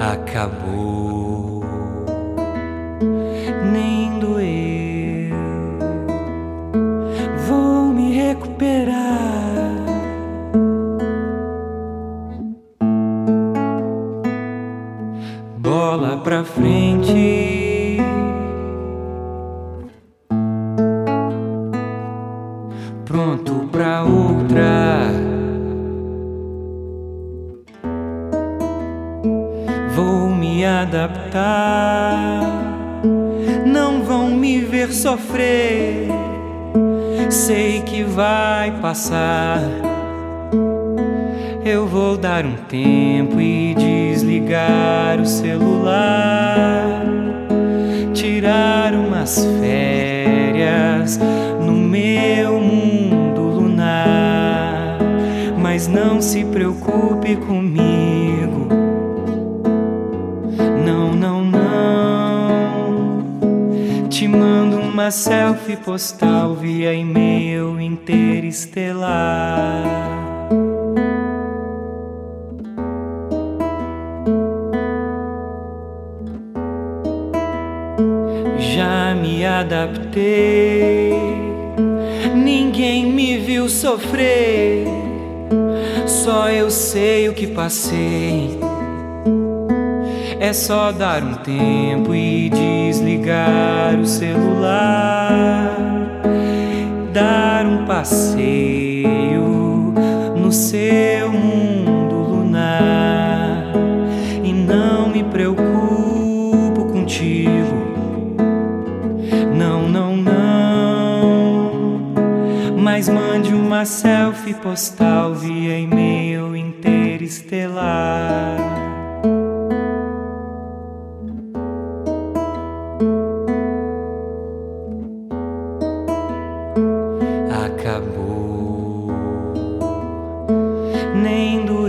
acabou, nem doeu. Vou me recuperar. Bola pra frente, pronto pra outra. Vou me adaptar, não vão me ver sofrer. Sei que vai passar. Eu vou dar um tempo e desligar o celular, tirar umas férias no meu mundo lunar. Mas não se preocupe comigo, não, não, não. Te mando uma selfie postal via e-mail interestelar. Já me adaptei, ninguém me viu sofrer. Só eu sei o que passei. É só dar um tempo e desligar o celular, dar um passeio no seu mundo lunar. E não me preocupo contigo, não, não, não. Mas mande uma selfie postal via e-mail interestelar. Acabou, nem doeu.